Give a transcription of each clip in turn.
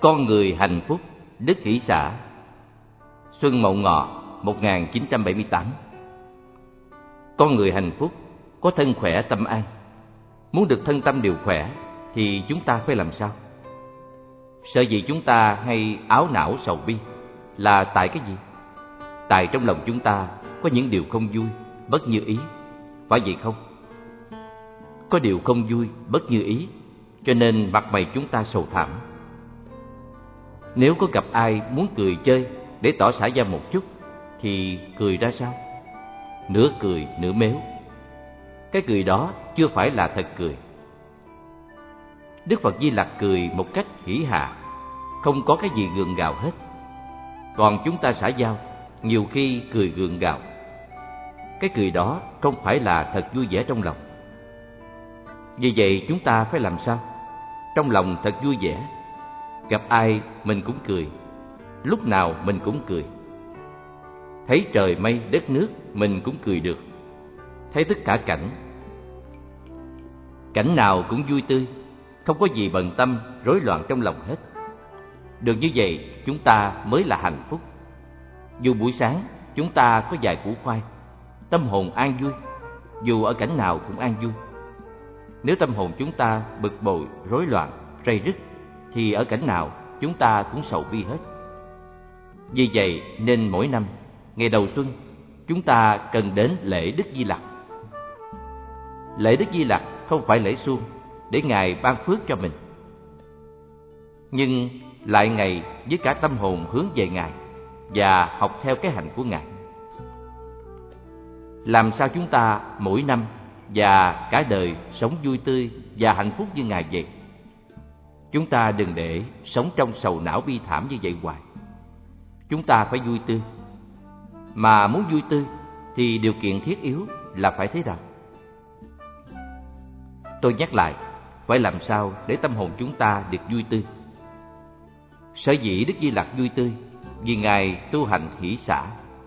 Con người hạnh phúc, đức hỷ xả. Xuân Mậu Ngọ 1978. Con người hạnh phúc, có thân khỏe tâm an. Muốn được thân tâm đều khỏe thì chúng ta phải làm sao? Sợ gì chúng ta hay áo não sầu bi là tại cái gì? Tại trong lòng chúng ta có những điều không vui, bất như ý, phải vậy không? Có điều không vui, bất như ý, cho nên mặt mày chúng ta sầu thảm. Nếu có gặp ai muốn cười chơi để tỏ xả ra một chút thì cười ra sao? Nửa cười nửa méo. Cái cười đó chưa phải là thật cười. Đức Phật Di Lặc cười một cách hỉ hạ, không có cái gì gượng gạo hết. Còn chúng ta xã giao nhiều khi cười gượng gạo. Cái cười đó không phải là thật vui vẻ trong lòng. Vì vậy chúng ta phải làm sao? Trong lòng thật vui vẻ. Gặp ai mình cũng cười, lúc nào mình cũng cười. Thấy trời mây đất nước mình cũng cười được. Thấy tất cả cảnh nào cũng vui tươi, không có gì bận tâm, rối loạn trong lòng hết. Được như vậy chúng ta mới là hạnh phúc. Dù buổi sáng chúng ta có vài củ khoai, tâm hồn an vui. Dù ở cảnh nào cũng an vui. Nếu tâm hồn chúng ta bực bội, rối loạn, ray rứt thì ở cảnh nào chúng ta cũng sầu bi hết. Vì vậy nên mỗi năm, ngày đầu xuân, chúng ta cần đến lễ Đức Di Lặc. Lễ Đức Di Lặc không phải lễ suông để Ngài ban phước cho mình, nhưng lại ngày với cả tâm hồn hướng về Ngài và học theo cái hạnh của Ngài. Làm sao chúng ta mỗi năm và cả đời sống vui tươi và hạnh phúc như Ngài vậy? Chúng ta đừng để sống trong sầu não bi thảm như vậy hoài. Chúng ta phải vui tươi. Mà muốn vui tươi thì điều kiện thiết yếu là phải thế nào? Tôi nhắc lại, phải làm sao để tâm hồn chúng ta được vui tươi. Sở dĩ Đức Di Lặc vui tươi vì Ngài tu hành hỷ xả.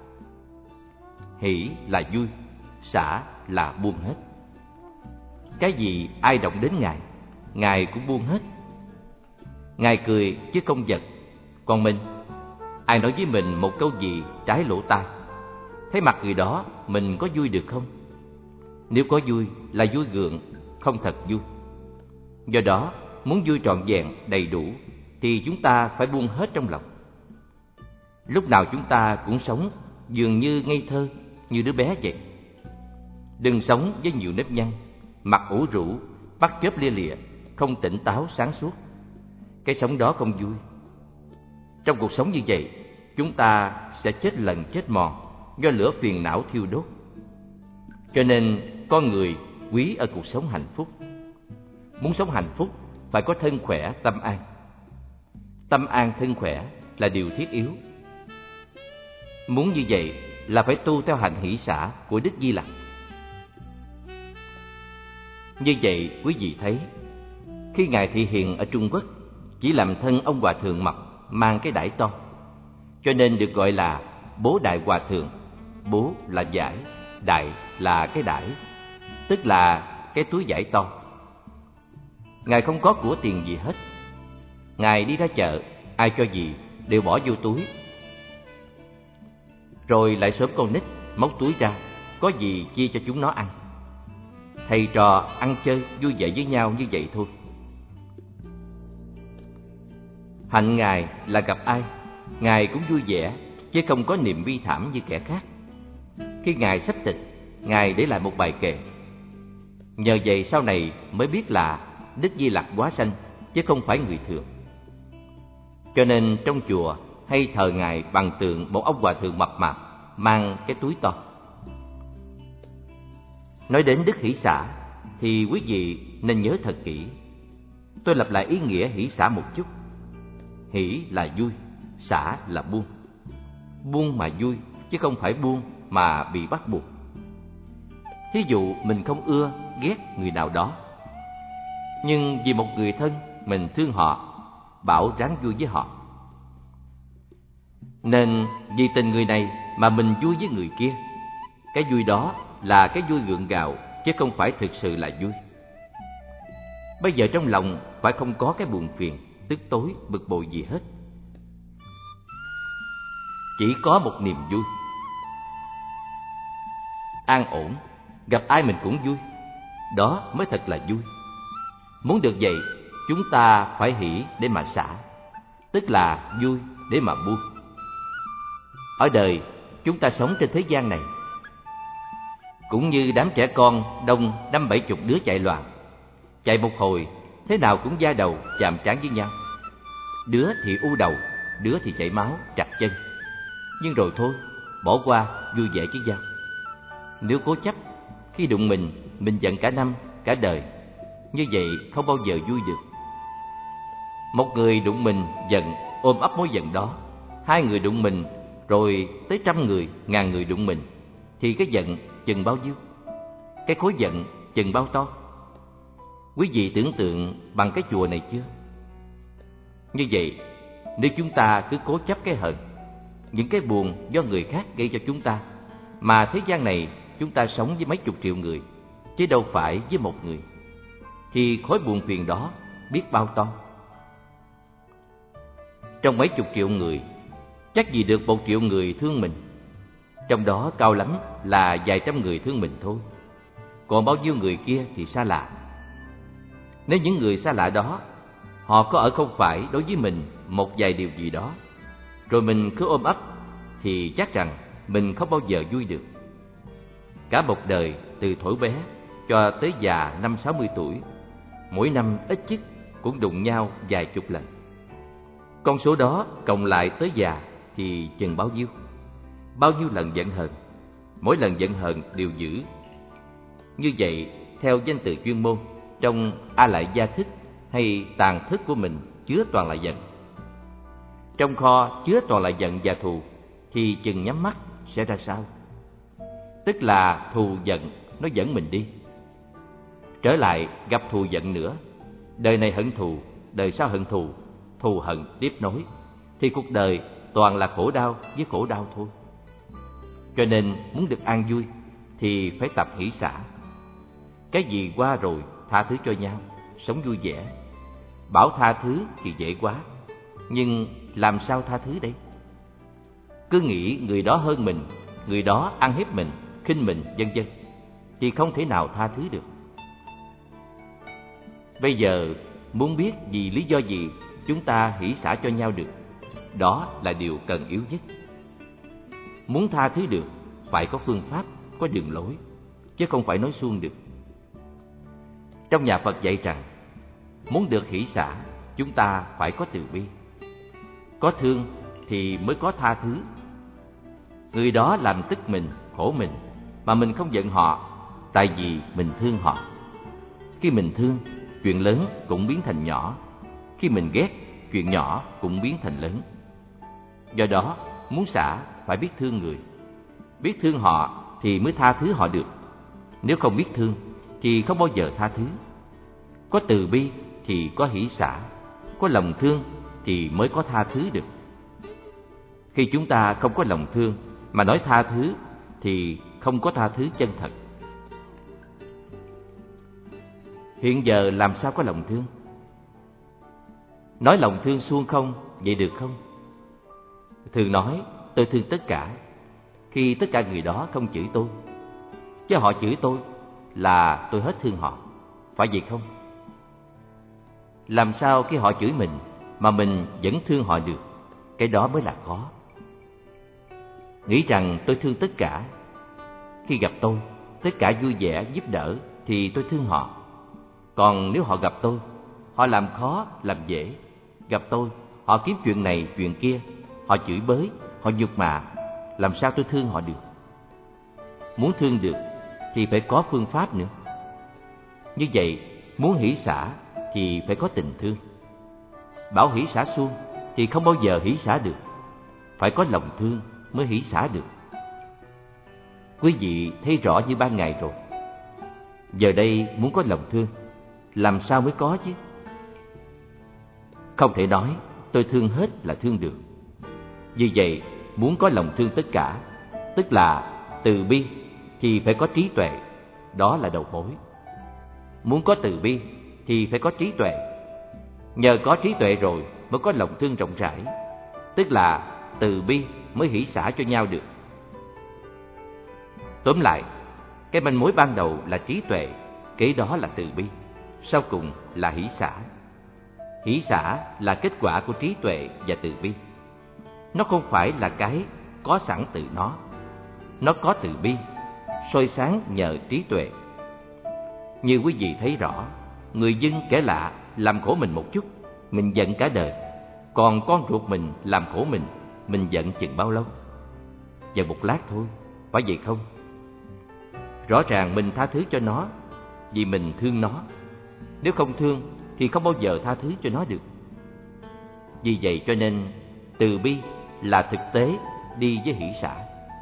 Hỷ là vui, xả là buông hết. Cái gì ai động đến Ngài cũng buông hết. Ngài cười chứ không giận. Còn mình, ai nói với mình một câu gì trái lỗ tai, thấy mặt người đó mình có vui được không? Nếu có vui là vui gượng, không thật vui. Do đó, muốn vui trọn vẹn, đầy đủ thì chúng ta phải buông hết trong lòng. Lúc nào chúng ta cũng sống dường như ngây thơ, như đứa bé vậy. Đừng sống với nhiều nếp nhăn, mặt ủ rũ, mắt chớp lia lịa, không tỉnh táo sáng suốt. Cái sống đó không vui. Trong cuộc sống như vậy, chúng ta sẽ chết lần chết mòn do lửa phiền não thiêu đốt. Cho nên con người quý ở cuộc sống hạnh phúc. Muốn sống hạnh phúc phải có thân khỏe tâm an. Tâm an thân khỏe là điều thiết yếu. Muốn như vậy là phải tu theo hạnh hỷ xả của Đức Di Lặc. Như vậy quý vị thấy, khi Ngài thị hiện ở Trung Quốc chỉ làm thân ông hòa thượng mập mang cái đải to, cho nên được gọi là Bố Đại Hòa Thượng. Bố là vải, đại là cái đải, tức là cái túi vải to. Ngài không có của tiền gì hết. Ngài đi ra chợ, ai cho gì đều bỏ vô túi, rồi lại sớm con nít móc túi ra, có gì chia cho chúng nó ăn. Thầy trò ăn chơi vui vẻ với nhau như vậy thôi. Hạnh Ngài là gặp ai, Ngài cũng vui vẻ, chứ không có niềm bi thảm như kẻ khác. Khi Ngài sắp tịch, Ngài để lại một bài kệ. Nhờ vậy sau này mới biết là Đức Di Lặc hóa sanh, chứ không phải người thường. Cho nên trong chùa hay thờ Ngài bằng tượng một ông hòa thượng mập mạp mang cái túi to. Nói đến đức hỷ xả thì quý vị nên nhớ thật kỹ. Tôi lặp lại ý nghĩa hỷ xả một chút. Hỷ là vui, xả là buông. Buông mà vui, chứ không phải buông mà bị bắt buộc. Thí dụ mình không ưa, ghét người nào đó, nhưng vì một người thân mình thương họ, bảo ráng vui với họ. Nên vì tình người này mà mình vui với người kia. Cái vui đó là cái vui gượng gạo, chứ không phải thực sự là vui. Bây giờ trong lòng phải không có cái buồn phiền, tức tối, bực bội gì hết. Chỉ có một niềm vui. An ổn, gặp ai mình cũng vui. Đó mới thật là vui. Muốn được vậy, chúng ta phải hỷ để mà xả, tức là vui để mà buông. Ở đời, chúng ta sống trên thế gian này cũng như đám trẻ con đông 50-70 đứa chạy loạn. Chạy một hồi, thế nào cũng va đầu chạm trán với nhau. Đứa thì u đầu, đứa thì chảy máu, trật chân. Nhưng rồi thôi, bỏ qua, vui vẻ với nhau. Nếu cố chấp, khi đụng mình giận cả năm, cả đời. Như vậy không bao giờ vui được. Một người đụng mình giận, ôm ấp mối giận đó. Hai người đụng mình, rồi tới 100 người, 1000 người đụng mình, thì cái giận chừng bao nhiêu? Cái khối giận chừng bao to? Quý vị tưởng tượng bằng cái chùa này chưa? Như vậy, nếu chúng ta cứ cố chấp cái hận, những cái buồn do người khác gây cho chúng ta, mà thế gian này chúng ta sống với mấy chục triệu người, chứ đâu phải với một người, thì khối buồn phiền đó biết bao to. Trong mấy chục triệu người, chắc gì được 1 triệu người thương mình. Trong đó cao lắm là vài trăm người thương mình thôi. Còn bao nhiêu người kia thì xa lạ. Nếu những người xa lạ đó, họ có ở không phải đối với mình một vài điều gì đó, rồi mình cứ ôm ấp, thì chắc rằng mình không bao giờ vui được. Cả một đời từ thuở bé cho tới già 50-60 tuổi, mỗi năm ít nhất cũng đụng nhau vài chục lần. Con số đó cộng lại tới già thì chừng bao nhiêu? Bao nhiêu lần giận hờn, mỗi lần giận hờn đều dữ. Như vậy, theo danh từ chuyên môn, trong A Lại Gia Thức hay tàn thức của mình chứa toàn là giận. Trong kho chứa toàn là giận và thù, thì chừng nhắm mắt sẽ ra sao? Tức là thù giận nó dẫn mình đi. Trở lại gặp thù giận nữa, đời này hận thù, đời sau hận thù, thù hận tiếp nối, thì cuộc đời toàn là khổ đau với khổ đau thôi. Cho nên muốn được an vui thì phải tập hỷ xả. Cái gì qua rồi tha thứ cho nhau, sống vui vẻ. Bảo tha thứ thì dễ quá, nhưng làm sao tha thứ đây? Cứ nghĩ người đó hơn mình, người đó ăn hiếp mình, khinh mình, vân vân, thì không thể nào tha thứ được. Bây giờ muốn biết vì lý do gì chúng ta hỷ xả cho nhau được, đó là điều cần yếu nhất. Muốn tha thứ được phải có phương pháp, có đường lối, chứ không phải nói suông được. Trong nhà Phật dạy rằng, muốn được hỷ xả, chúng ta phải có từ bi. Có thương thì mới có tha thứ. Người đó làm tức mình, khổ mình, mà mình không giận họ, tại vì mình thương họ. Khi mình thương, chuyện lớn cũng biến thành nhỏ. Khi mình ghét, chuyện nhỏ cũng biến thành lớn. Do đó, muốn xả phải biết thương người. Biết thương họ thì mới tha thứ họ được. Nếu không biết thương thì không bao giờ tha thứ. Có từ bi thì có hỷ xả, có lòng thương thì mới có tha thứ được. Khi chúng ta không có lòng thương mà nói tha thứ thì không có tha thứ chân thật. Hiện giờ làm sao có lòng thương? Nói lòng thương suông không, vậy được không? Thường nói tôi thương tất cả, khi tất cả người đó không chửi tôi. Chứ họ chửi tôi là tôi hết thương họ, phải vậy không? Làm sao khi họ chửi mình mà mình vẫn thương họ được? Cái đó mới là khó. Nghĩ rằng tôi thương tất cả, khi gặp tôi, tất cả vui vẻ giúp đỡ thì tôi thương họ. Còn nếu họ gặp tôi, họ làm khó, làm dễ. Gặp tôi, họ kiếm chuyện này, chuyện kia, họ chửi bới, họ nhục mạ, làm sao tôi thương họ được? Muốn thương được thì phải có phương pháp nữa. Như vậy, muốn hỷ xả thì phải có tình thương. Bảo hỷ xả suông thì không bao giờ hỷ xả được. Phải có lòng thương mới hỷ xả được. Quý vị thấy rõ như ban ngày rồi. Giờ đây muốn có lòng thương, làm sao mới có chứ? Không thể nói tôi thương hết là thương được. Vì vậy, muốn có lòng thương tất cả, tức là từ bi, thì phải có trí tuệ. Đó là đầu mối. Muốn có từ bi thì phải có trí tuệ. Nhờ có trí tuệ rồi mới có lòng thương rộng rãi, tức là từ bi mới hỷ xả cho nhau được. Tóm lại, cái manh mối ban đầu là trí tuệ, kế đó là từ bi, sau cùng là hỷ xả. Hỷ xả là kết quả của trí tuệ và từ bi. Nó không phải là cái có sẵn từ nó có từ bi, soi sáng nhờ trí tuệ. Như quý vị thấy rõ, người dân kẻ lạ làm khổ mình một chút, mình giận cả đời. Còn con ruột mình làm khổ mình giận chừng bao lâu? Giận một lát thôi, phải vậy không? Rõ ràng mình tha thứ cho nó vì mình thương nó. Nếu không thương thì không bao giờ tha thứ cho nó được. Vì vậy cho nên từ bi là thực tế đi với hỷ xả.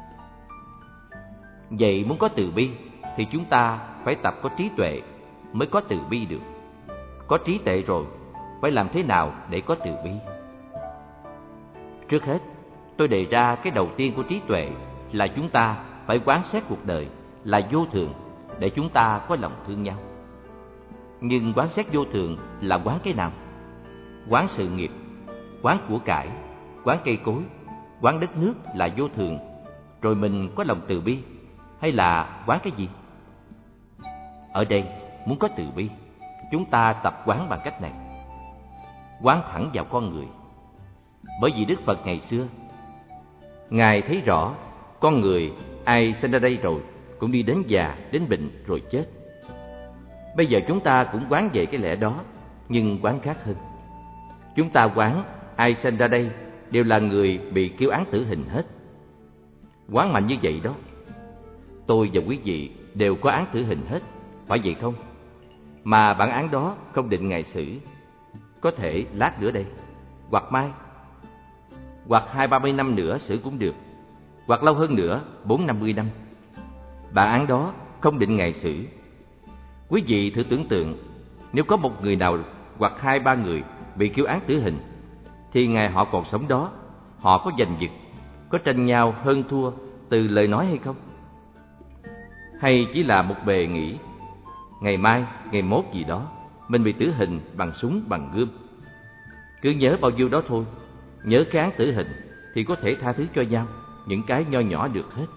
Vậy muốn có từ bi thì chúng ta phải tập có trí tuệ mới có từ bi được. Có trí tuệ rồi, phải làm thế nào để có từ bi? Trước hết, tôi đề ra cái đầu tiên của trí tuệ là chúng ta phải quán xét cuộc đời là vô thường để chúng ta có lòng thương nhau. Nhưng quán xét vô thường là quán cái nào? Quán sự nghiệp, quán của cải, quán cây cối, quán đất nước là vô thường, rồi mình có lòng từ bi, hay là quán cái gì? Ở đây, muốn có từ bi, chúng ta tập quán bằng cách này. Quán thẳng vào con người. Bởi vì Đức Phật ngày xưa, Ngài thấy rõ con người ai sinh ra đây rồi cũng đi đến già, đến bệnh rồi chết. Bây giờ chúng ta cũng quán về cái lẽ đó, nhưng quán khác hơn. Chúng ta quán ai sinh ra đây đều là người bị kêu án tử hình hết. Quán mạnh như vậy đó. Tôi và quý vị đều có án tử hình hết, phải vậy không? Mà bản án đó không định ngày xử, có thể lát nữa đây, hoặc mai, hoặc 20-30 năm nữa xử cũng được, hoặc lâu hơn nữa 40-50 năm. Bản án đó không định ngày xử. Quý vị thử tưởng tượng, nếu có một người nào hoặc 2-3 người bị kêu án tử hình, thì ngày họ còn sống đó, họ có giành giật, có tranh nhau hơn thua từ lời nói hay không? Hay chỉ là một bề nghĩ, ngày mai, ngày mốt gì đó, mình bị tử hình bằng súng, bằng gươm. Cứ nhớ bao nhiêu đó thôi, nhớ cái án tử hình thì có thể tha thứ cho nhau những cái nho nhỏ được hết.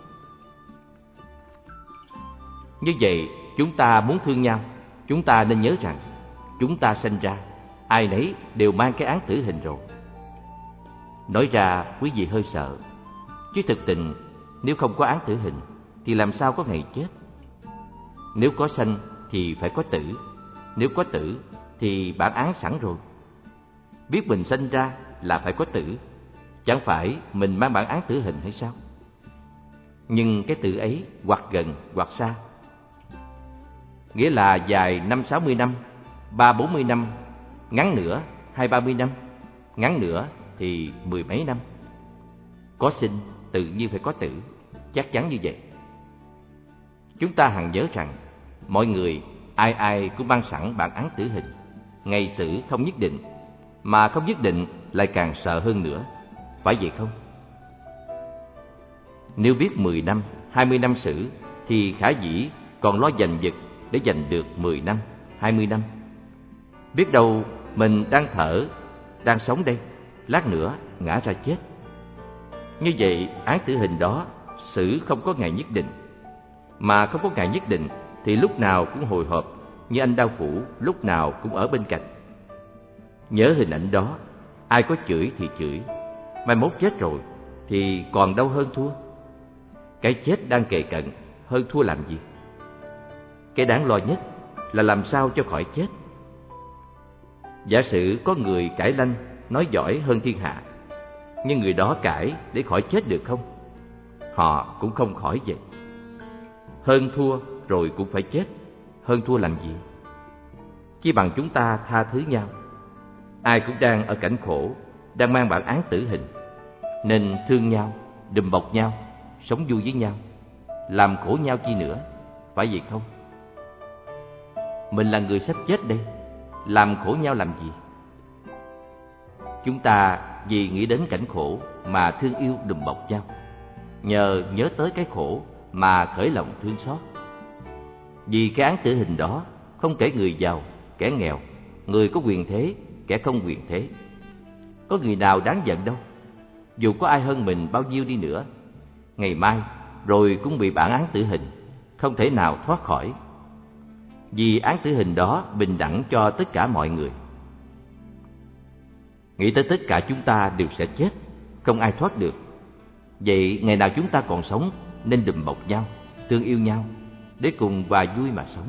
Như vậy, chúng ta muốn thương nhau, chúng ta nên nhớ rằng chúng ta sinh ra, ai nấy đều mang cái án tử hình rồi. Nói ra quý vị hơi sợ, chứ thực tình nếu không có án tử hình thì làm sao có ngày chết? Nếu có sanh thì phải có tử, nếu có tử thì bản án sẵn rồi. Biết mình sinh ra là phải có tử, chẳng phải mình mang bản án tử hình hay sao? Nhưng cái tử ấy hoặc gần hoặc xa, nghĩa là dài 50-60 năm, 30-40 năm, ngắn nữa 20-30 năm, ngắn nữa thì 10 mấy năm. Có sinh tự nhiên phải có tử, chắc chắn như vậy. Chúng ta hằng nhớ rằng mọi người ai ai cũng mang sẵn bản án tử hình. Ngày xử không nhất định, mà không nhất định lại càng sợ hơn nữa, phải vậy không? Nếu biết 10 năm, 20 năm xử thì khả dĩ còn lo giành giật để giành được 10 năm, 20 năm. Biết đâu mình đang thở, đang sống đây, lát nữa ngã ra chết. Như vậy án tử hình đó xử không có ngày nhất định. Mà không có ngày nhất định thì lúc nào cũng hồi hộp, như anh đau phủ lúc nào cũng ở bên cạnh. Nhớ hình ảnh đó, ai có chửi thì chửi, mai mốt chết rồi thì còn đâu hơn thua. Cái chết đang kề cận, hơn thua làm gì? Cái đáng lo nhất là làm sao cho khỏi chết. Giả sử có người cãi lanh, nói giỏi hơn thiên hạ, nhưng người đó cãi để khỏi chết được không? Họ cũng không khỏi vậy. Hơn thua rồi cũng phải chết, hơn thua làm gì? Chỉ bằng chúng ta tha thứ nhau. Ai cũng đang ở cảnh khổ, đang mang bản án tử hình, nên thương nhau, đùm bọc nhau, sống vui với nhau, làm khổ nhau chi nữa, phải vậy không? Mình là người sắp chết đây, làm khổ nhau làm gì? Chúng ta vì nghĩ đến cảnh khổ mà thương yêu đùm bọc nhau, nhờ nhớ tới cái khổ mà khởi lòng thương xót. Vì cái án tử hình đó không kể người giàu, kẻ nghèo, người có quyền thế, kẻ không quyền thế. Có người nào đáng giận đâu. Dù có ai hơn mình bao nhiêu đi nữa, ngày mai rồi cũng bị bản án tử hình, không thể nào thoát khỏi. Vì án tử hình đó bình đẳng cho tất cả mọi người. Nghĩ tới tất cả chúng ta đều sẽ chết, không ai thoát được. Vậy ngày nào chúng ta còn sống nên đùm bọc nhau, thương yêu nhau, để cùng hòa vui mà sống.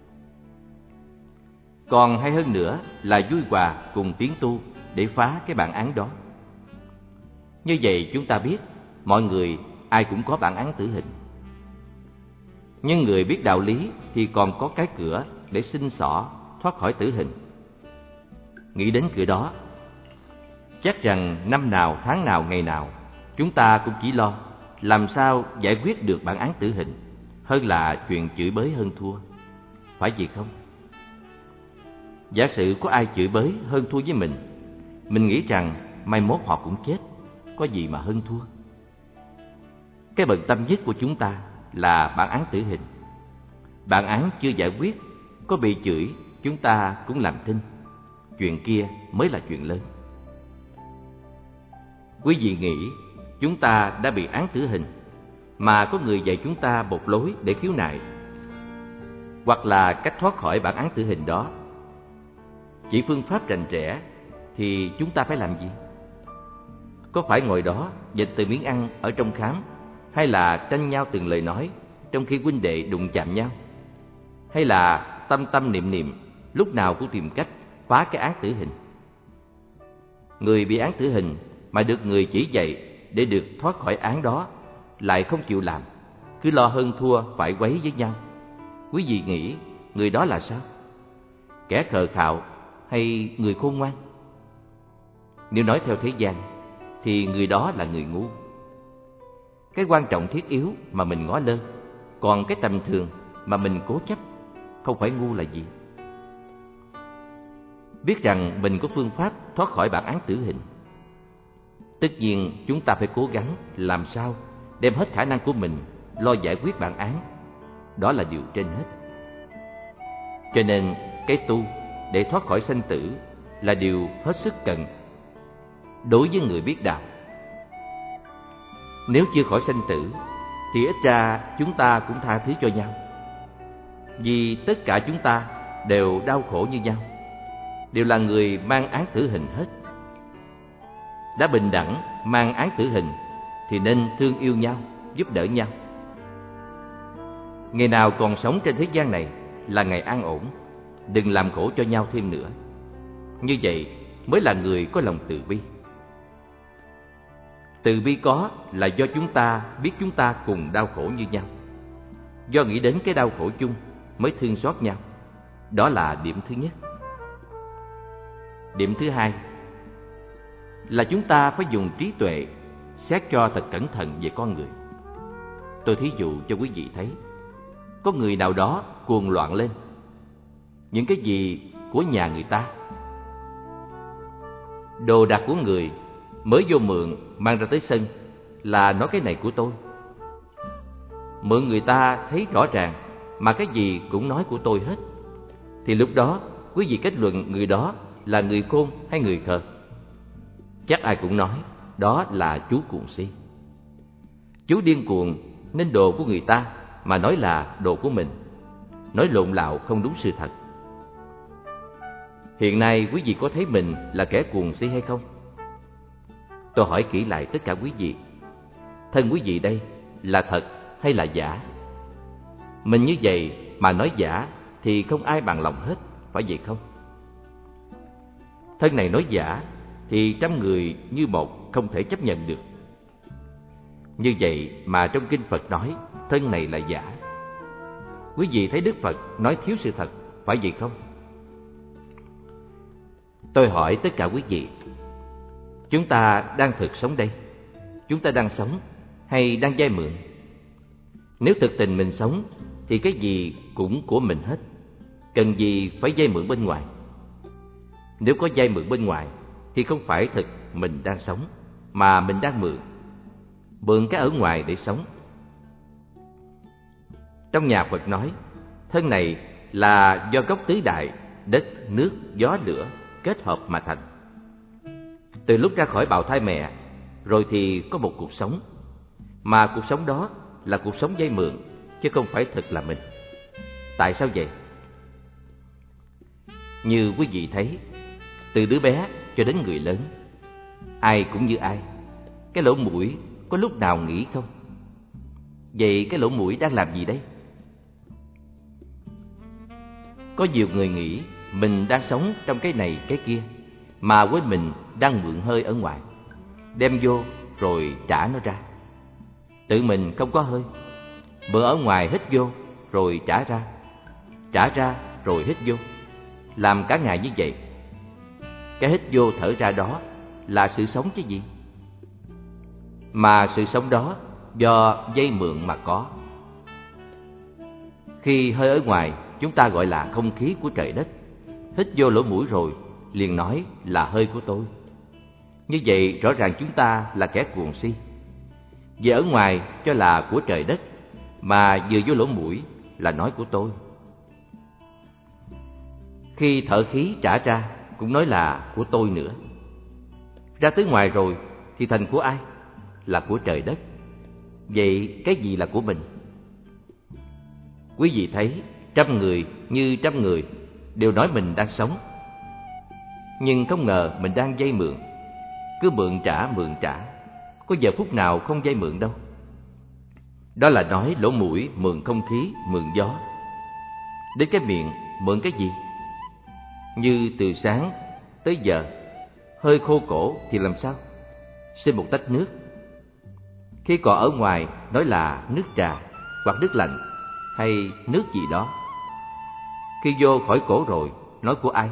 Còn hay hơn nữa là vui hòa cùng tiến tu để phá cái bản án đó. Như vậy chúng ta biết mọi người ai cũng có bản án tử hình. Nhưng người biết đạo lý thì còn có cái cửa để xin xỏ thoát khỏi tử hình. Nghĩ đến cửa đó, chắc rằng năm nào, tháng nào, ngày nào chúng ta cũng chỉ lo làm sao giải quyết được bản án tử hình hơn là chuyện chửi bới hơn thua. Phải gì không? Giả sử có ai chửi bới hơn thua với mình nghĩ rằng mai mốt họ cũng chết, có gì mà hơn thua. Cái bận tâm nhất của chúng ta là bản án tử hình. Bản án chưa giải quyết, có bị chửi chúng ta cũng làm thinh. Chuyện kia mới là chuyện lớn. Quý vị nghĩ chúng ta đã bị án tử hình mà có người dạy chúng ta một lối để khiếu nại, hoặc là cách thoát khỏi bản án tử hình đó, chỉ phương pháp rành rẽ, thì chúng ta phải làm gì? Có phải ngồi đó giật từ miếng ăn ở trong khám, hay là tranh nhau từng lời nói trong khi huynh đệ đụng chạm nhau, hay là tâm tâm niệm niệm lúc nào cũng tìm cách phá cái án tử hình? Người bị án tử hình mà được người chỉ dạy để được thoát khỏi án đó lại không chịu làm, cứ lo hơn thua phải quấy với nhau. Quý vị nghĩ người đó là sao? Kẻ khờ khạo hay người khôn ngoan? Nếu nói theo thế gian thì người đó là người ngu. Cái quan trọng thiết yếu mà mình ngó lơ, còn cái tầm thường mà mình cố chấp, không phải ngu là gì? Biết rằng mình có phương pháp thoát khỏi bản án tử hình, tất nhiên chúng ta phải cố gắng làm sao đem hết khả năng của mình lo giải quyết bản án. Đó là điều trên hết. Cho nên cái tu để thoát khỏi sanh tử là điều hết sức cần đối với người biết đạo. Nếu chưa khỏi sanh tử thì ít ra chúng ta cũng tha thứ cho nhau. Vì tất cả chúng ta đều đau khổ như nhau, đều là người mang án tử hình hết. Đã bình đẳng mang án tử hình thì nên thương yêu nhau, giúp đỡ nhau. Ngày nào còn sống trên thế gian này là ngày an ổn, đừng làm khổ cho nhau thêm nữa. Như vậy mới là người có lòng từ bi. Từ bi có là do chúng ta biết chúng ta cùng đau khổ như nhau, do nghĩ đến cái đau khổ chung mới thương xót nhau. Đó là điểm thứ nhất. Điểm thứ hai là chúng ta phải dùng trí tuệ xét cho thật cẩn thận về con người. Tôi thí dụ cho quý vị thấy, có người nào đó cuồng loạn lên, những cái gì của nhà người ta, đồ đạc của người mới vô mượn mang ra tới sân là nói cái này của tôi. Mượn người ta thấy rõ ràng mà cái gì cũng nói của tôi hết, thì lúc đó quý vị kết luận người đó là người khôn hay người khờ? Chắc ai cũng nói đó là chú cuồng si. Chú điên cuồng nên đồ của người ta mà nói là đồ của mình, nói lộn lạo không đúng sự thật. Hiện nay quý vị có thấy mình là kẻ cuồng si hay không? Tôi hỏi kỹ lại tất cả quý vị, thân quý vị đây là thật hay là giả? Mình như vậy mà nói giả thì không ai bằng lòng hết, phải vậy không? Thân này nói giả thì trăm người như một không thể chấp nhận được. Như vậy mà trong kinh Phật nói thân này là giả. Quý vị thấy Đức Phật nói thiếu sự thật, phải vậy không? Tôi hỏi tất cả quý vị, chúng ta đang thực sống đây? Chúng ta đang sống hay đang vay mượn? Nếu thực tình mình sống thì cái gì cũng của mình hết, cần gì phải vay mượn bên ngoài? Nếu có vay mượn bên ngoài thì không phải thực mình đang sống, mà mình đang mượn cái ở ngoài để sống. Trong nhà Phật nói, thân này là do gốc tứ đại, đất, nước, gió, lửa, kết hợp mà thành. Từ lúc ra khỏi bào thai mẹ, rồi thì có một cuộc sống, mà cuộc sống đó là cuộc sống vay mượn, chứ không phải thực là mình. Tại sao vậy? Như quý vị thấy, từ đứa bé cho đến người lớn, ai cũng như ai. Cái lỗ mũi có lúc nào nghỉ không? Vậy cái lỗ mũi đang làm gì đây? Có nhiều người nghĩ mình đang sống trong cái này cái kia, mà quên mình đang mượn hơi ở ngoài, đem vô rồi trả nó ra. Tự mình không có hơi, mượn ở ngoài hít vô rồi trả ra rồi hít vô, làm cả ngày như vậy. Cái hít vô thở ra đó là sự sống chứ gì? Mà sự sống đó do vay mượn mà có. Khi hơi ở ngoài chúng ta gọi là không khí của trời đất, hít vô lỗ mũi rồi liền nói là hơi của tôi. Như vậy rõ ràng chúng ta là kẻ cuồng si. Về ở ngoài cho là của trời đất, mà vừa vô lỗ mũi là nói của tôi. Khi thở khí trả ra cũng nói là của tôi nữa. Ra tới ngoài rồi thì thành của ai? Là của trời đất. Vậy cái gì là của mình? Quý vị thấy trăm người như trăm người đều nói mình đang sống, nhưng không ngờ mình đang vay mượn. Cứ mượn trả, có giờ phút nào không vay mượn đâu. Đó là nói lỗ mũi mượn không khí, mượn gió. Đến cái miệng mượn cái gì? Như từ sáng tới giờ hơi khô cổ thì làm sao? Xin một tách nước. Khi còn ở ngoài nói là nước trà hoặc nước lạnh hay nước gì đó. Khi vô khỏi cổ rồi nói của ai?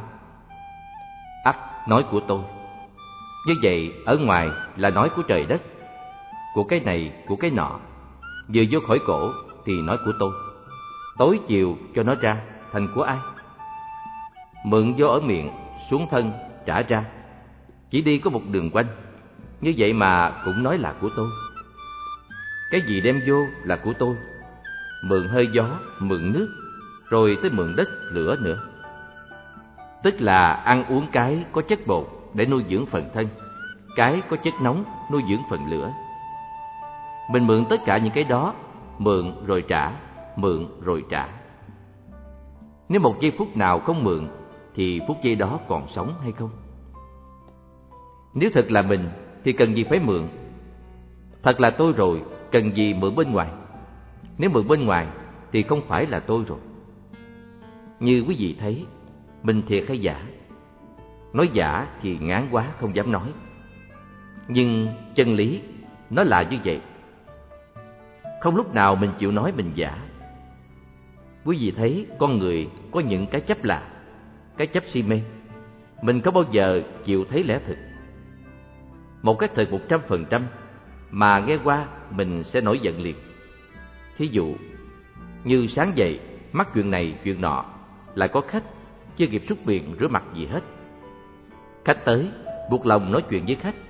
Ắt nói của tôi. Như vậy ở ngoài là nói của trời đất, của cái này của cái nọ. Vừa vô khỏi cổ thì nói của tôi. Tối chiều cho nó ra thành của ai? Mượn vô ở miệng, xuống thân, trả ra. Chỉ đi có một đường quanh. Như vậy mà cũng nói là của tôi. Cái gì đem vô là của tôi. Mượn hơi gió, mượn nước, rồi tới mượn đất, lửa nữa. Tức là ăn uống cái có chất bột để nuôi dưỡng phần thân, cái có chất nóng nuôi dưỡng phần lửa. Mình mượn tất cả những cái đó, mượn rồi trả, mượn rồi trả. Nếu một giây phút nào không mượn thì phút giây đó còn sống hay không? Nếu thật là mình thì cần gì phải mượn? Thật là tôi rồi, cần gì mượn bên ngoài? Nếu mượn bên ngoài thì không phải là tôi rồi. Như quý vị thấy, mình thiệt hay giả? Nói giả thì ngán quá không dám nói. Nhưng chân lý nó là như vậy. Không lúc nào mình chịu nói mình giả. Quý vị thấy con người có những cái chấp lạ, cái chấp si mê. Mình có bao giờ chịu thấy lẽ thực? Một cái thật 100% mà nghe qua mình sẽ nổi giận liền. Thí dụ như sáng dậy mắc chuyện này chuyện nọ, lại có khách, chưa kịp súc miệng rửa mặt gì hết. Khách tới buộc lòng nói chuyện với khách.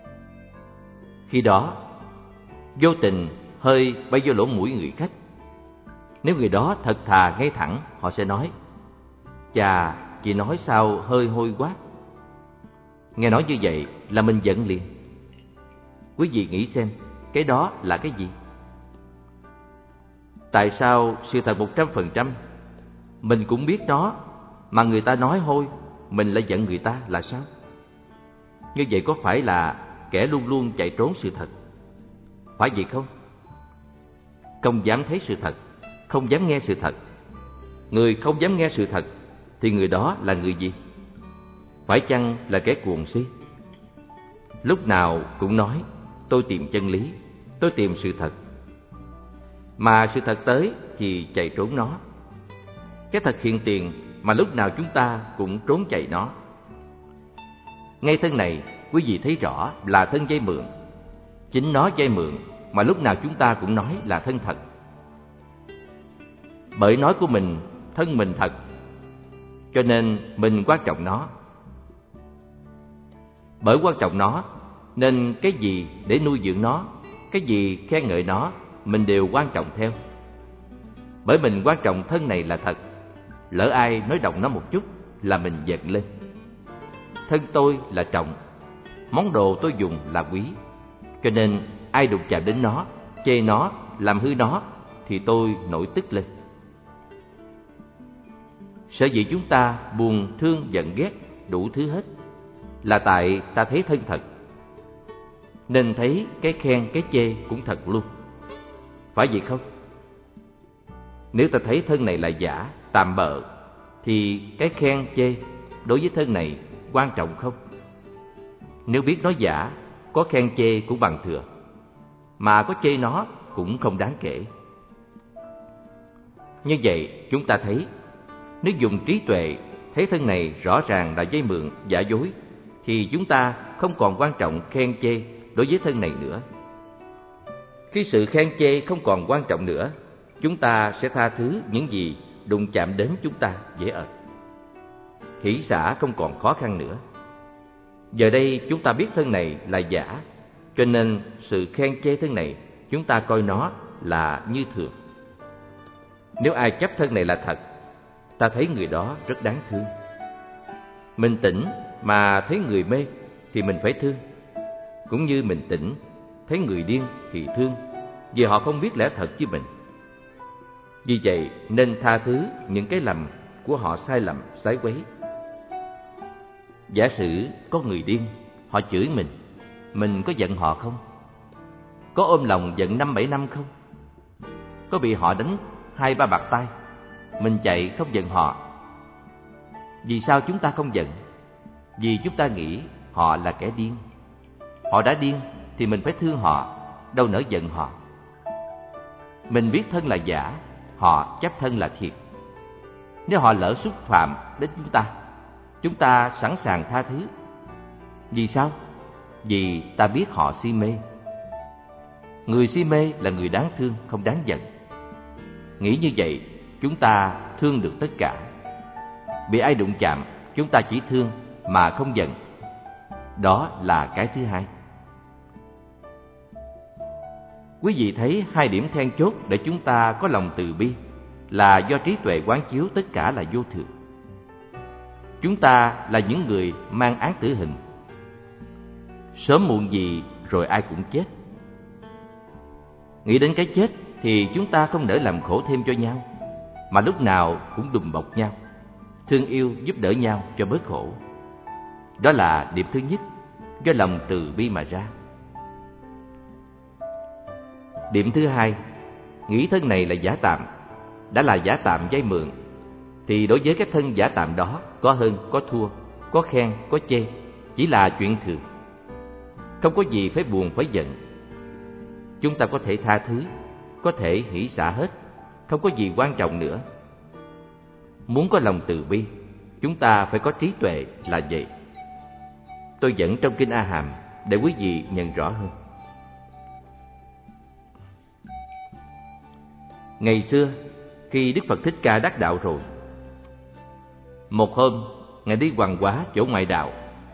Khi đó vô tình hơi bay vô lỗ mũi người khách. Nếu người đó thật thà ngay thẳng, họ sẽ nói: chà, chị nói sao hơi hôi quá. Nghe nói như vậy là mình giận liền. Quý vị nghĩ xem, cái đó là cái gì? Tại sao sự thật 100% mình cũng biết nó, mà người ta nói hôi, mình lại giận người ta là sao? Như vậy có phải là kẻ luôn luôn chạy trốn sự thật? Phải vậy không? Không dám thấy sự thật, không dám nghe sự thật. Người không dám nghe sự thật thì người đó là người gì? Phải chăng là kẻ cuồng si? Lúc nào cũng nói tôi tìm chân lý, tôi tìm sự thật. Mà sự thật tới thì chạy trốn nó. Cái thật hiện tiền mà lúc nào chúng ta cũng trốn chạy nó. Ngay thân này quý vị thấy rõ là thân vay mượn. Chính nó vay mượn mà lúc nào chúng ta cũng nói là thân thật. Bởi nói của mình, thân mình thật, cho nên mình quan trọng nó. Bởi quan trọng nó nên cái gì để nuôi dưỡng nó, cái gì khen ngợi nó, mình đều quan trọng theo. Bởi mình quan trọng thân này là thật, lỡ ai nói động nó một chút là mình giận lên. thân tôi là trọng, món đồ tôi dùng là quý. Cho nên ai đụng chạm đến nó, chê nó, làm hư nó thì tôi nổi tức lên. Sở dĩ chúng ta buồn, thương, giận, ghét đủ thứ hết là tại ta thấy thân thật, nên thấy cái khen cái chê cũng thật luôn. Phải vậy không? Nếu ta thấy thân này là giả, tạm bợ, thì cái khen chê đối với thân này quan trọng không? Nếu biết nó giả, có khen chê cũng bằng thừa, mà có chê nó cũng không đáng kể. Như vậy chúng ta thấy, nếu dùng trí tuệ thấy thân này rõ ràng là vay mượn, giả dối, thì chúng ta không còn quan trọng khen chê đối với thân này nữa. Khi sự khen chê không còn quan trọng nữa, chúng ta sẽ tha thứ những gì đụng chạm đến chúng ta dễ ợt. Hỷ xả không còn khó khăn nữa. Giờ đây chúng ta biết thân này là giả, cho nên sự khen chê thân này chúng ta coi nó là như thường. Nếu ai chấp thân này là thật, ta thấy người đó rất đáng thương. Mình tỉnh mà thấy người mê thì mình phải thương, cũng như mình tỉnh thấy người điên thì thương, vì họ không biết lẽ thật với mình. Vì vậy nên tha thứ những cái lầm của họ sai lầm, sái quấy. Giả sử có người điên, họ chửi mình có giận họ không? Có ôm lòng giận 5-7 năm không? Có bị họ đánh 2-3 bạt tay, mình chạy không giận họ? Vì sao chúng ta không giận? Vì chúng ta nghĩ họ là kẻ điên. Họ đã điên thì mình phải thương họ, đâu nỡ giận họ. Mình biết thân là giả, họ chấp thân là thiệt. Nếu họ lỡ xúc phạm đến chúng ta sẵn sàng tha thứ. Vì sao? Vì ta biết họ si mê. Người si mê là người đáng thương, không đáng giận. Nghĩ như vậy, chúng ta thương được tất cả. Bị ai đụng chạm, chúng ta chỉ thương mà không giận. Đó là cái thứ hai. Quý vị thấy hai điểm then chốt để chúng ta có lòng từ bi là do trí tuệ quán chiếu tất cả là vô thường. Chúng ta là những người mang án tử hình. Sớm muộn gì rồi ai cũng chết. Nghĩ đến cái chết thì chúng ta không nỡ làm khổ thêm cho nhau, mà lúc nào cũng đùm bọc nhau, thương yêu giúp đỡ nhau cho bớt khổ. Đó là điểm thứ nhất, do lòng từ bi mà ra. Điểm thứ hai, nghĩ thân này là giả tạm, đã là giả tạm vay mượn, thì đối với cái thân giả tạm đó, có hơn, có thua, có khen, có chê, chỉ là chuyện thường. Không có gì phải buồn, phải giận. Chúng ta có thể tha thứ, có thể hỷ xả hết, không có gì quan trọng nữa. Muốn có lòng từ bi, chúng ta phải có trí tuệ là vậy. Tôi dẫn trong Kinh A Hàm để quý vị nhận rõ hơn. Ngày xưa, khi Đức Phật Thích Ca đắc đạo rồi, một hôm, Ngài đi hoằng hóa chỗ ngoại đạo.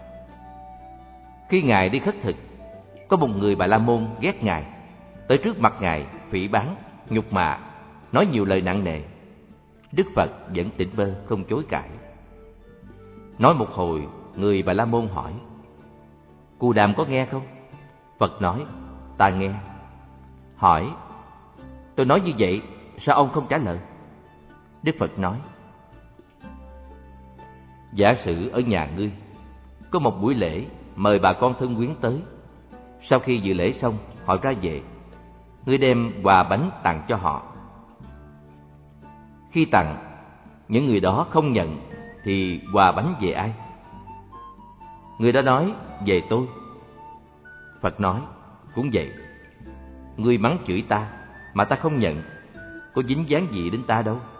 Khi Ngài đi khất thực, có một người Bà La Môn ghét Ngài, tới trước mặt Ngài phỉ báng, nhục mạ, nói nhiều lời nặng nề. Đức Phật vẫn tỉnh bơ không chối cãi. Nói một hồi, người Bà La Môn hỏi: Cù Đàm có nghe không? Phật nói: Ta nghe. Hỏi: Tôi nói như vậy, sao ông không trả lời? Đức Phật nói: Giả sử ở nhà ngươi có một buổi lễ, mời bà con thân quyến tới. Sau khi dự lễ xong, họ ra về, ngươi đem quà bánh tặng cho họ. Khi tặng, những người đó không nhận thì quà bánh về ai? Người đó nói: Về tôi. Phật nói: Cũng vậy, ngươi mắng chửi ta mà ta không nhận, có dính dáng gì đến ta đâu.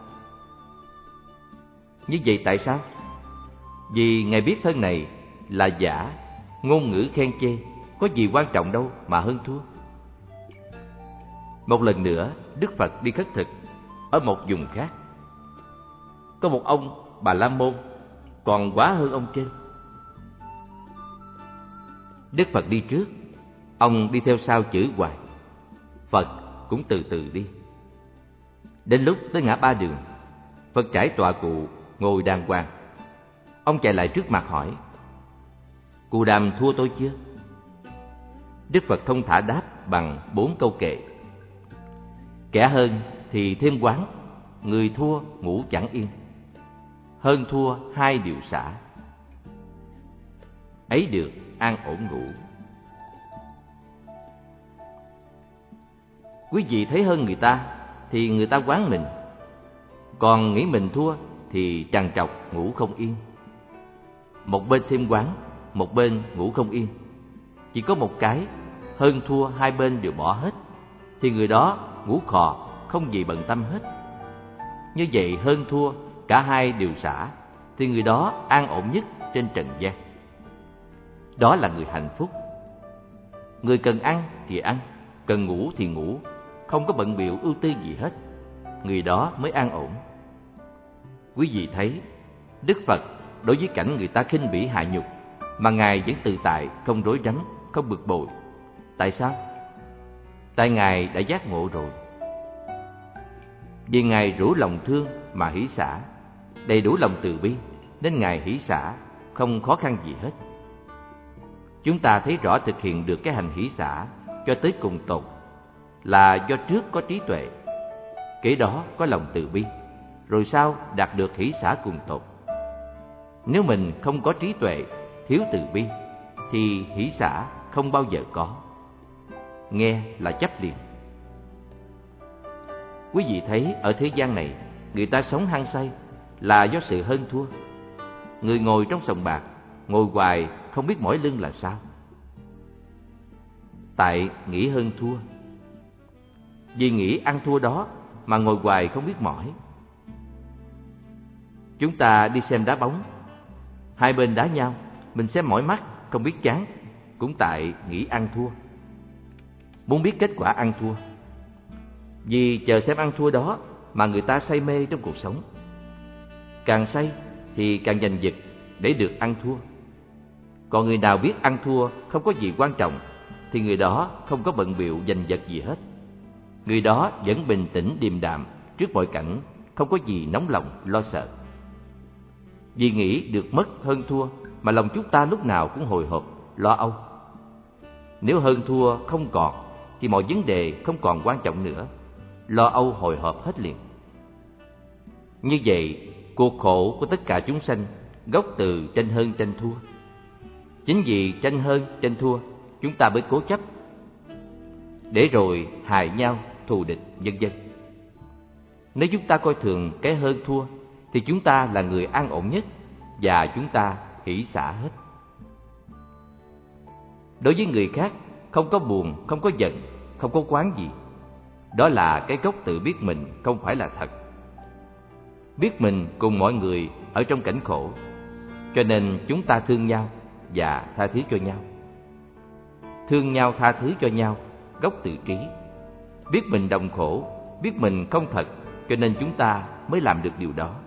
Như vậy tại sao? Vì Ngài biết thân này là giả, ngôn ngữ khen chê, có gì quan trọng đâu mà hơn thua. Một lần nữa, Đức Phật đi khất thực ở một vùng khác. Có một ông Bà La Môn còn quá hơn ông trên. Đức Phật đi trước, ông đi theo sau chửi hoài. Phật cũng từ từ đi. Đến lúc tới ngã ba đường, Phật trải tọa cụ ngồi đàng hoàng. Ông chạy lại trước mặt hỏi: Cù Đàm thua tôi chưa? Đức Phật thông thả đáp bằng 4 câu kệ. Kẻ hơn thì thêm quán, người thua ngủ chẳng yên. Hơn thua 2 điều xả, ấy được an ổn ngủ. Quý vị thấy hơn người ta thì người ta quán mình, còn nghĩ mình thua thì trằn trọc ngủ không yên. Một bên thêm quán, một bên ngủ không yên. Chỉ có một cái, hơn thua hai bên đều bỏ hết, thì người đó ngủ khò, không gì bận tâm hết. Như vậy hơn thua cả hai đều xả, thì người đó an ổn nhất trên trần gian. Đó là người hạnh phúc. Người cần ăn thì ăn, cần ngủ thì ngủ, không có bận bịu ưu tư gì hết. Người đó mới an ổn. Quý vị thấy, Đức Phật đối với cảnh người ta khinh bỉ hạ nhục mà Ngài vẫn tự tại, không rối rắm, không bực bội. Tại sao? Tại Ngài đã giác ngộ rồi. Vì Ngài rủ lòng thương mà hỷ xả, đầy đủ lòng từ bi, nên Ngài hỷ xả, không khó khăn gì hết. Chúng ta thấy rõ thực hiện được cái hành hỷ xả cho tới cùng tột là do trước có trí tuệ, kế đó có lòng từ bi, rồi sau đạt được hỷ xả cùng tột. Nếu mình không có trí tuệ, thiếu từ bi, thì hỷ xả không bao giờ có. Nghe là chấp liền. Quý vị thấy ở thế gian này, người ta sống hăng say là do sự hơn thua. Người ngồi trong sòng bạc, ngồi hoài không biết mỏi lưng là sao? Tại nghĩ hơn thua. Vì nghĩ ăn thua đó mà ngồi hoài không biết mỏi. Chúng ta đi xem đá bóng, hai bên đá nhau, mình xem mỏi mắt, không biết chán, cũng tại nghĩ ăn thua. Muốn biết kết quả ăn thua. Vì chờ xem ăn thua đó mà người ta say mê trong cuộc sống. Càng say thì càng giành giật để được ăn thua. Còn người nào biết ăn thua không có gì quan trọng thì người đó không có bận bịu giành giật gì hết. Người đó vẫn bình tĩnh điềm đạm trước mọi cảnh, không có gì nóng lòng lo sợ. Vì nghĩ được mất hơn thua mà lòng chúng ta lúc nào cũng hồi hộp, lo âu. Nếu hơn thua không còn thì mọi vấn đề không còn quan trọng nữa, lo âu hồi hộp hết liền. Như vậy, cuộc khổ của tất cả chúng sanh gốc từ tranh hơn tranh thua. Chính vì tranh hơn tranh thua, chúng ta mới cố chấp, để rồi hại nhau, thù địch, vân vân. Nếu chúng ta coi thường cái hơn thua, thì chúng ta là người an ổn nhất và chúng ta hỷ xả hết. Đối với người khác, không có buồn, không có giận, không có oán gì. Đó là cái gốc tự biết mình không phải là thật. Biết mình cùng mọi người ở trong cảnh khổ, cho nên chúng ta thương nhau và tha thứ cho nhau. Thương nhau tha thứ cho nhau, gốc tự trí. Biết mình đồng khổ, biết mình không thật, cho nên chúng ta mới làm được điều đó.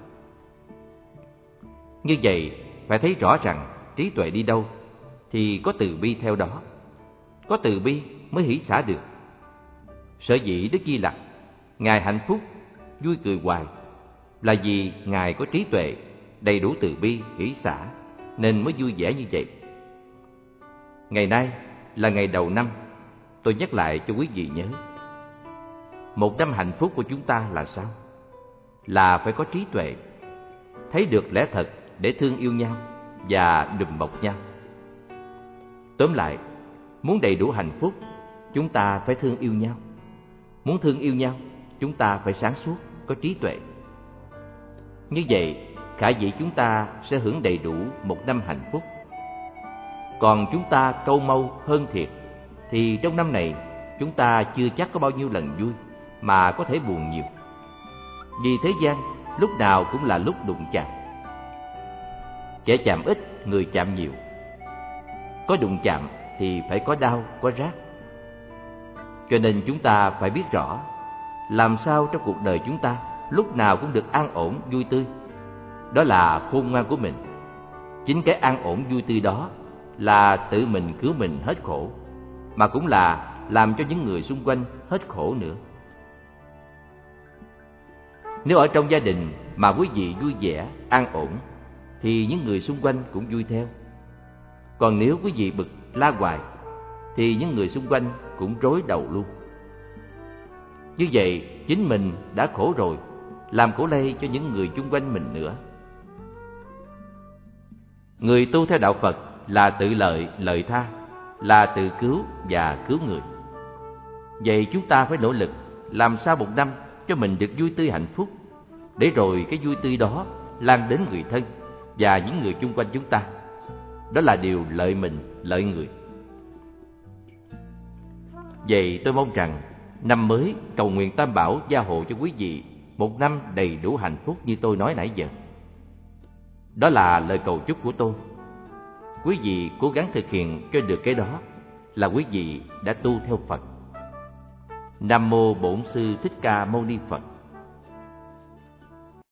Như vậy, phải thấy rõ rằng trí tuệ đi đâu thì có từ bi theo đó. Có từ bi mới hỷ xả được. Sở dĩ Đức Di Lặc Ngài hạnh phúc, vui cười hoài là vì Ngài có trí tuệ, đầy đủ từ bi, hỷ xả, nên mới vui vẻ như vậy. Ngày nay là ngày đầu năm, tôi nhắc lại cho quý vị nhớ. Một năm hạnh phúc của chúng ta là sao? Là phải có trí tuệ, thấy được lẽ thật để thương yêu nhau và đùm bọc nhau. Tóm lại, muốn đầy đủ hạnh phúc, chúng ta phải thương yêu nhau. Muốn thương yêu nhau, chúng ta phải sáng suốt, có trí tuệ. Như vậy, khả dĩ chúng ta sẽ hưởng đầy đủ một năm hạnh phúc. Còn chúng ta câu mâu hơn thiệt, thì trong năm này chúng ta chưa chắc có bao nhiêu lần vui, mà có thể buồn nhiều. Vì thế gian lúc nào cũng là lúc đụng chạm. Kẻ chạm ít, người chạm nhiều. Có đụng chạm thì phải có đau, có rát. Cho nên chúng ta phải biết rõ, làm sao trong cuộc đời chúng ta lúc nào cũng được an ổn, vui tươi. Đó là khôn ngoan của mình. Chính cái an ổn vui tươi đó là tự mình cứu mình hết khổ, mà cũng là làm cho những người xung quanh hết khổ nữa. Nếu ở trong gia đình mà quý vị vui vẻ, an ổn, thì những người xung quanh cũng vui theo. Còn nếu quý vị bực la hoài thì những người xung quanh cũng rối đầu luôn. Như vậy chính mình đã khổ rồi, làm khổ lây cho những người chung quanh mình nữa. Người tu theo đạo Phật là tự lợi, lợi tha, là tự cứu và cứu người. Vậy chúng ta phải nỗ lực làm sao một năm cho mình được vui tươi hạnh phúc, để rồi cái vui tươi đó lan đến người thân và những người chung quanh chúng ta. Đó là điều lợi mình, lợi người. Vậy tôi mong rằng năm mới cầu nguyện Tam Bảo gia hộ cho quý vị một năm đầy đủ hạnh phúc như tôi nói nãy giờ. Đó là lời cầu chúc của tôi. Quý vị cố gắng thực hiện cho được cái đó là quý vị đã tu theo Phật. Nam mô Bổn Sư Thích Ca Mâu Ni Phật.